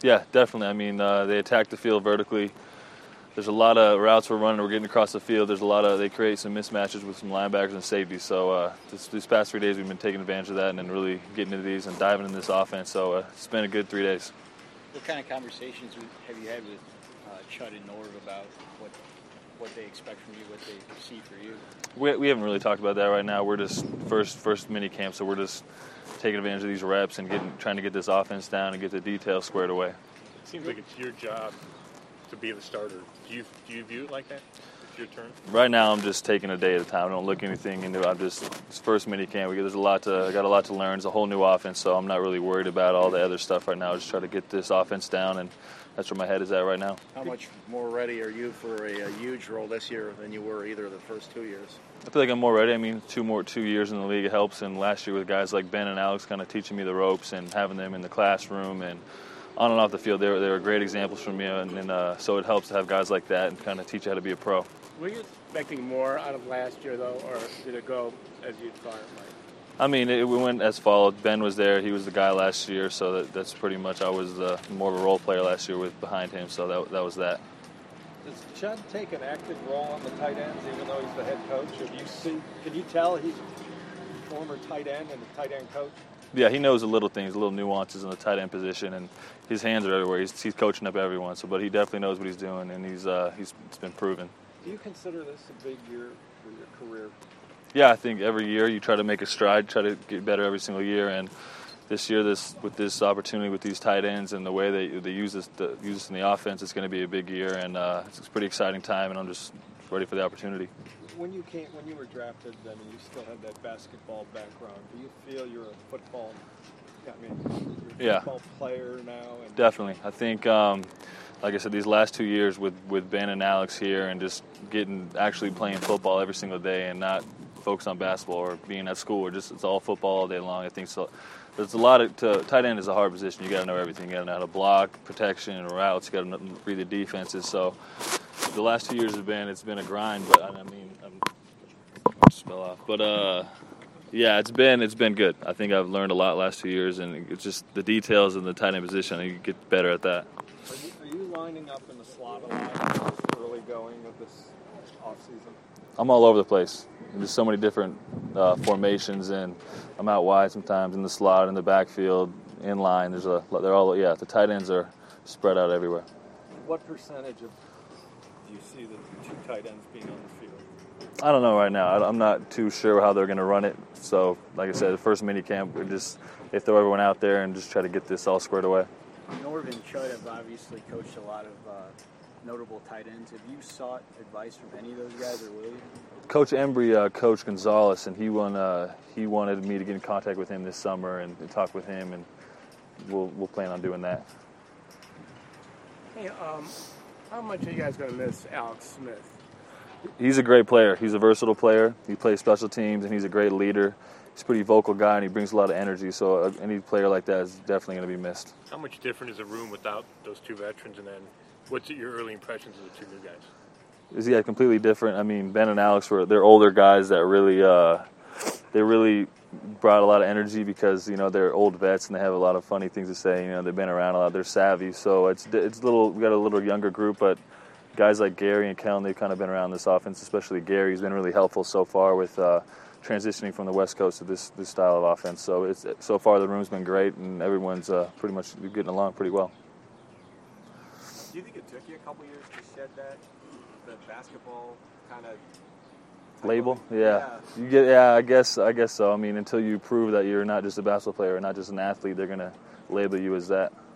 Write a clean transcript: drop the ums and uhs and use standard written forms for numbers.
Yeah, definitely. I mean, they attack the field vertically. There's a lot of routes we're running. We're getting across the field. They create some mismatches with some linebackers and safeties. So these past 3 days we've been taking advantage of that and then really getting into these and diving in this offense. So it's been a good 3 days. What kind of conversations have you had with Chud and Norv about what they expect from you, what they see for you? We haven't really talked about that right now. We're just first mini camp, so we're just taking advantage of these reps and trying to get this offense down and get the details squared away. It seems like it's your job to be the starter. Do you view it like that? It's your turn? Right now, I'm just taking a day at a time. I don't look anything into it. It's first mini camp. I got a lot to learn. It's a whole new offense, so I'm not really worried about all the other stuff right now. I just try to get this offense down, and that's where my head is at right now. How much more ready are you for a huge role this year than you were either of the first 2 years? I feel like I'm more ready. I mean, 2 years in the league helps, and last year with guys like Ben and Alex kind of teaching me the ropes and having them in the classroom and on and off the field, they were great examples for me, and so it helps to have guys like that and kind of teach you how to be a pro. Were you expecting more out of last year, though, or did it go as you thought it might? I mean, we went as followed. Ben was there. He was the guy last year, so that's pretty much I was more of a role player last year behind him, so that was that. Does Chud take an active role on the tight ends, even though he's the head coach? Can you tell he's a former tight end and a tight end coach? Yeah, he knows the little things, the little nuances in the tight end position, and his hands are everywhere. He's coaching up everyone, but he definitely knows what he's doing, and it's been proven. Do you consider this a big year for your career? Yeah, I think every year you try to make a stride, try to get better every single year, and this year, with this opportunity with these tight ends and the way they use this in the offense, it's going to be a big year, and it's a pretty exciting time, and I'm just ready for the opportunity. When you were drafted, I mean, you still had that basketball background. Do you feel you're a football? You're a football player now. And definitely. I think, like I said, these last 2 years with Ben and Alex here, and just actually playing football every single day, and not focus on basketball or being at school, or it's all football all day long. I think so. There's a lot of tight end is a hard position. You got to know everything. You got to know how to block, protection, and routes. You got to read the defenses. So the last 2 years it's been a grind. But I mean, yeah, it's been good. I think I've learned a lot last 2 years, and it's just the details in the tight end position. You get better at that. Are you lining up in the slot a lot early going of this off season? I'm all over the place. There's so many different formations, and I'm out wide sometimes, in the slot, in the backfield, in line. The tight ends are spread out everywhere. What percentage do you see the two tight ends being on the field? I don't know right now. I'm not too sure how they're going to run it. So, like I said, the first mini camp, they throw everyone out there and just try to get this all squared away. Norv and Chud have obviously coached a lot of notable tight ends. Have you sought advice from any of those guys, or will you? Coach Embry coached Gonzalez, and he wanted me to get in contact with him this summer and talk with him, and we'll plan on doing that. Hey, how much are you guys going to miss Alex Smith? He's a great player. He's a versatile player. He plays special teams, and he's a great leader. He's a pretty vocal guy, and he brings a lot of energy, so any player like that is definitely going to be missed. How much different is a room without those two veterans, and then what's your early impressions of the two new guys? Completely different. I mean, Ben and Alex they're older guys that really brought a lot of energy because they're old vets and they have a lot of funny things to say. They've been around a lot. They're savvy, so we got a little younger group, but guys like Gary and Kellen, they've kind of been around this offense. Especially Gary's been really helpful so far with transitioning from the West Coast to this style of offense. So so far the room's been great, and everyone's pretty much getting along pretty well. Do you think it took you a couple years to shed the basketball kind of label? Yeah. I guess so. I mean, until you prove that you're not just a basketball player or not just an athlete, they're going to label you as that.